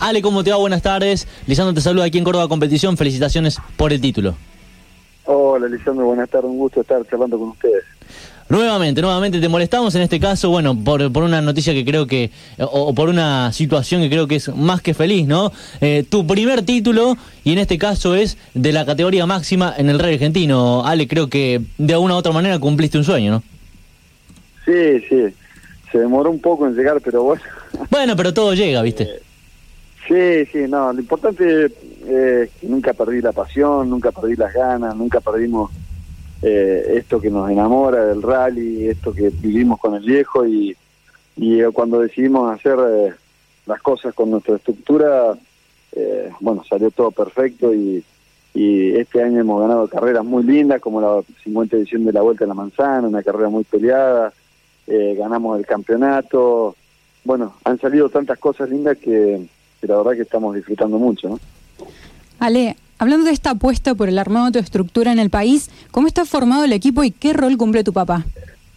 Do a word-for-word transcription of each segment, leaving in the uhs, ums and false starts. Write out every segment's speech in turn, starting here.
Ale, ¿cómo te va? Buenas tardes. Lisandro te saluda aquí en Córdoba Competición. Felicitaciones por el título. Hola, Lisandro, buenas tardes. Un gusto estar charlando con ustedes. Nuevamente, nuevamente te molestamos en este caso, bueno, por, por una noticia que creo que, o, o por una situación que creo que es más que feliz, ¿no? Eh, tu primer título, y en este caso es de la categoría máxima en el rally argentino. Ale, creo que de alguna u otra manera cumpliste un sueño, ¿no? Sí, sí. Se demoró un poco en llegar, pero bueno. Bueno, pero todo llega, ¿viste? Eh, sí, sí, no. Lo importante es que nunca perdí la pasión, nunca perdí las ganas, nunca perdimos eh, esto que nos enamora del rally, esto que vivimos con el viejo y, y eh, cuando decidimos hacer eh, las cosas con nuestra estructura, eh, bueno, salió todo perfecto y, y este año hemos ganado carreras muy lindas como la cincuenta edición de la Vuelta a la Manzana, una carrera muy peleada. Eh, ganamos el campeonato, bueno, han salido tantas cosas lindas que, que la verdad que estamos disfrutando mucho, ¿no? Ale, hablando de esta apuesta por el armado de tu estructura en el país, ¿cómo está formado el equipo y qué rol cumple tu papá?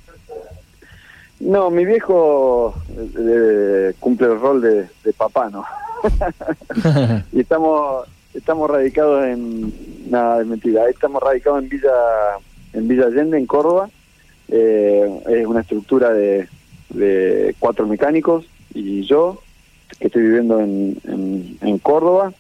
No, mi viejo eh, cumple el rol de, de papá, ¿no? Y estamos estamos radicados en, nada, es mentira, estamos radicados en Villa, en Villa Allende, en Córdoba. Eh, es una estructura de, de cuatro mecánicos y yo, que estoy viviendo en, en, en Córdoba,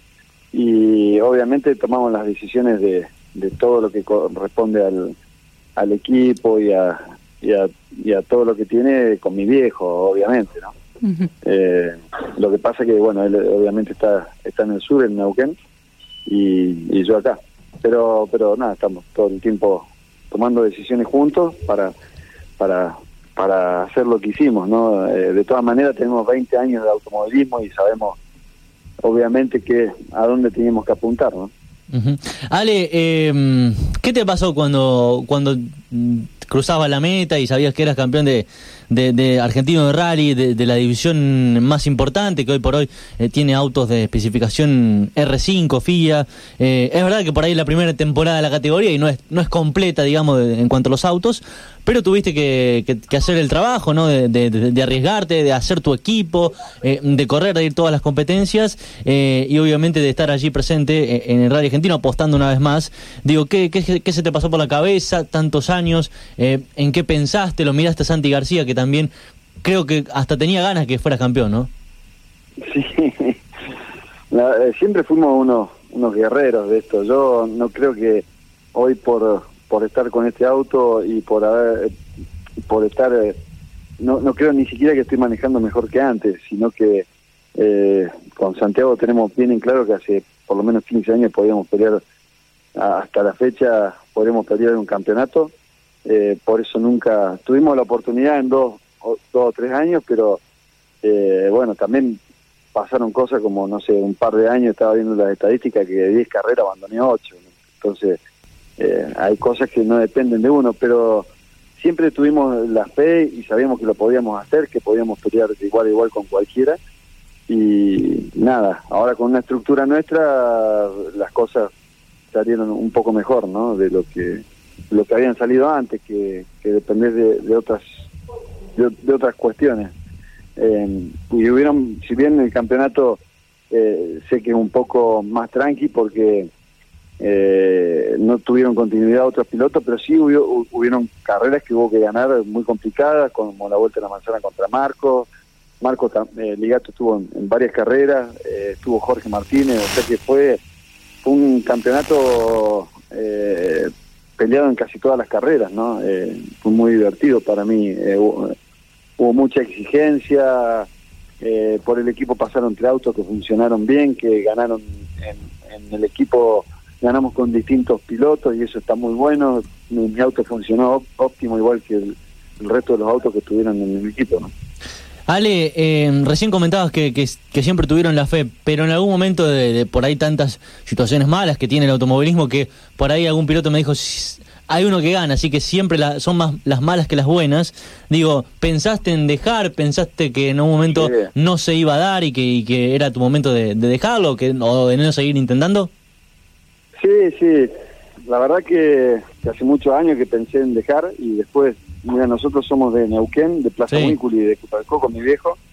y obviamente tomamos las decisiones de, de todo lo que corresponde al, al equipo y a, y, a, y a todo lo que tiene con mi viejo, obviamente, ¿no? Uh-huh. Eh, lo que pasa que, bueno, él obviamente está está en el sur, en Neuquén, y, y yo acá, pero pero nada, estamos todo el tiempo tomando decisiones juntos para para para hacer lo que hicimos, ¿no? Eh, de todas maneras tenemos veinte años de automovilismo y sabemos obviamente que a dónde teníamos que apuntar, ¿no? Uh-huh. Ale, eh, ¿qué te pasó cuando cuando cruzabas la meta y sabías que eras campeón de, de, de argentino de rally, de, de la división más importante, que hoy por hoy eh, tiene autos de especificación R cinco, F I A? Eh, es verdad que por ahí es la primera temporada de la categoría y no es no es completa, digamos, de, en cuanto a los autos, pero tuviste que, que, que hacer el trabajo, ¿no? De, de, de arriesgarte, de hacer tu equipo, eh, de correr, de ir todas las competencias eh, y obviamente de estar allí presente en el rally argentino, apostando una vez más. Digo, ¿qué, qué, qué se te pasó por la cabeza tantos años? Eh, ¿En qué pensaste? ¿Lo miraste a Santi García, que también creo que hasta tenía ganas que fueras campeón, ¿no? Sí, la, eh, siempre fuimos unos unos guerreros de esto. Yo no creo que hoy por por estar con este auto y por haber por estar eh, no no creo ni siquiera que estoy manejando mejor que antes, sino que eh, con Santiago tenemos bien en claro que hace por lo menos quince años podíamos pelear, hasta la fecha podemos pelear en un campeonato. Eh, por eso nunca tuvimos la oportunidad en dos o, dos o tres años, pero eh, bueno, también pasaron cosas como, no sé, un par de años estaba viendo las estadísticas que de diez carreras abandoné ocho, ¿no? Entonces eh, hay cosas que no dependen de uno, pero siempre tuvimos la fe y sabíamos que lo podíamos hacer, que podíamos pelear de igual a igual con cualquiera, y nada, ahora con una estructura nuestra las cosas salieron un poco mejor, ¿no? De lo que lo que habían salido antes, que, que depender de, de otras de, de otras cuestiones. Eh, y hubieron, si bien el campeonato eh, sé que es un poco más tranqui porque eh, no tuvieron continuidad otros pilotos, pero sí hubo, hubieron carreras que hubo que ganar muy complicadas, como la Vuelta a la Manzana contra Marcos. Marcos eh, Ligato estuvo en, en varias carreras, eh, estuvo Jorge Martínez, o sea que fue, fue un campeonato eh, peleado en casi todas las carreras, ¿no? Eh, fue muy divertido para mí. Eh, hubo, hubo mucha exigencia, eh, por el equipo pasaron tres autos que funcionaron bien, que ganaron en, en el equipo, ganamos con distintos pilotos y eso está muy bueno. Mi, mi auto funcionó óptimo, igual que el, el resto de los autos que estuvieron en el equipo, ¿no? Ale, eh, recién comentabas que, que, que siempre tuvieron la fe, pero en algún momento de, de por ahí tantas situaciones malas que tiene el automovilismo, que por ahí algún piloto me dijo, hay uno que gana, así que siempre la, son más las malas que las buenas. Digo, ¿pensaste en dejar? ¿Pensaste que en un momento sí. no se iba a dar y que, y que era tu momento de, de dejarlo que, o de no seguir intentando? Sí, sí, la verdad que, que hace muchos años que pensé en dejar y después, mira, nosotros somos de Neuquén, de Plaza sí. Huínculi y de Cupalcó con mi viejo,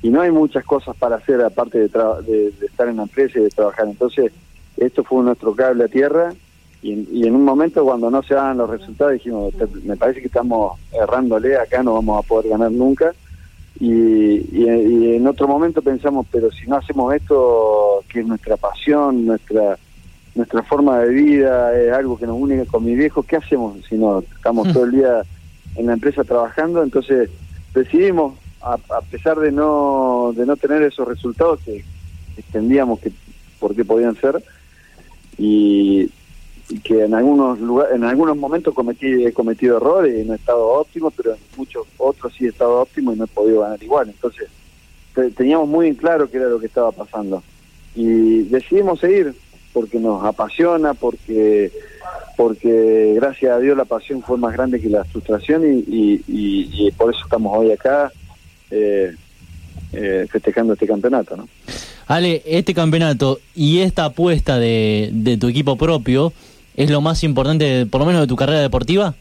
y no hay muchas cosas para hacer aparte de, de, de estar en la empresa y de trabajar. Entonces, esto fue nuestro cable a tierra, y, y en un momento cuando no se daban los resultados dijimos, me parece que estamos errándole, acá no vamos a poder ganar nunca. Y, y, y en otro momento pensamos, pero si no hacemos esto, que es nuestra pasión, nuestra nuestra forma de vida, es algo que nos une con mi viejo, ¿qué hacemos si no estamos todo el día en la empresa trabajando? Entonces decidimos, a, a pesar de no de no tener esos resultados que entendíamos que por qué podían ser, y, y que en algunos lugares, en algunos momentos cometí he cometido errores y no he estado óptimo, pero en muchos otros sí he estado óptimo y no he podido ganar igual. Entonces te, teníamos muy en claro qué era lo que estaba pasando y decidimos seguir porque nos apasiona, porque porque gracias a Dios la pasión fue más grande que la frustración, y, y, y, y por eso estamos hoy acá eh, eh, festejando este campeonato, ¿no? Ale, este campeonato y esta apuesta de, de tu equipo propio es lo más importante, por lo menos de tu carrera deportiva.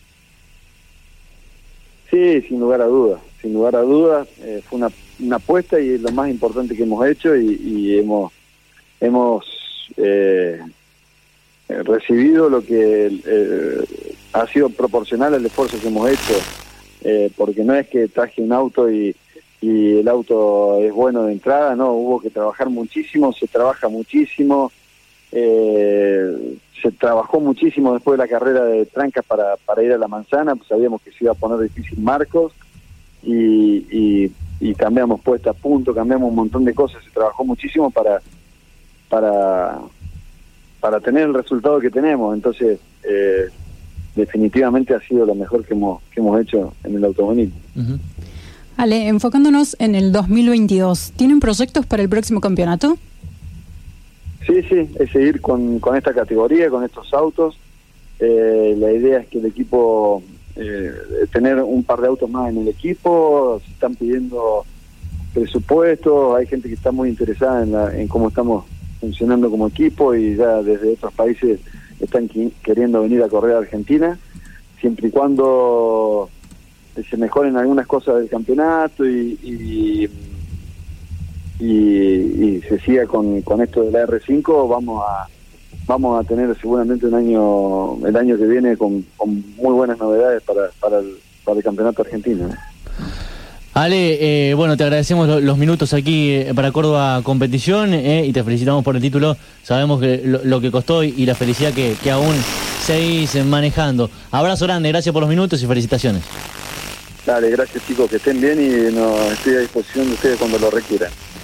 Sí, sin lugar a dudas, sin lugar a dudas, eh, fue una, una apuesta y es lo más importante que hemos hecho, y, y hemos hemos eh, recibido lo que eh, ha sido proporcional al esfuerzo que hemos hecho, eh, porque no es que traje un auto y, y el auto es bueno de entrada, no, hubo que trabajar muchísimo, se trabaja muchísimo, eh, se trabajó muchísimo después de la carrera de Trancas para, para ir a La Manzana, pues sabíamos que se iba a poner difícil Marcos, y, y, y cambiamos puesta a punto, cambiamos un montón de cosas, se trabajó muchísimo para para para tener el resultado que tenemos. Entonces eh, definitivamente ha sido lo mejor que hemos que hemos hecho en el automovilismo. Uh-huh. Ale, enfocándonos en el dos mil veintidós, ¿tienen proyectos para el próximo campeonato? Sí, sí, es seguir con, con esta categoría, con estos autos. Eh, la idea es que el equipo, eh, tener un par de autos más en el equipo, se están pidiendo presupuestos, hay gente que está muy interesada en, la, en cómo estamos funcionando como equipo, y ya desde otros países están qui- queriendo venir a correr a Argentina, siempre y cuando se mejoren algunas cosas del campeonato y, y, y, y se siga con, con esto de la R cinco, vamos a vamos a tener seguramente un año el año que viene con, con muy buenas novedades para, para, el, para el campeonato argentino, ¿eh? Ale, eh, bueno, te agradecemos lo, los minutos aquí eh, para Córdoba Competición eh, y te felicitamos por el título. Sabemos que lo, lo que costó y, y la felicidad que, que aún seguís manejando. Abrazo grande, gracias por los minutos y felicitaciones. Dale, gracias chicos, que estén bien, y no, estoy a disposición de ustedes cuando lo requieran.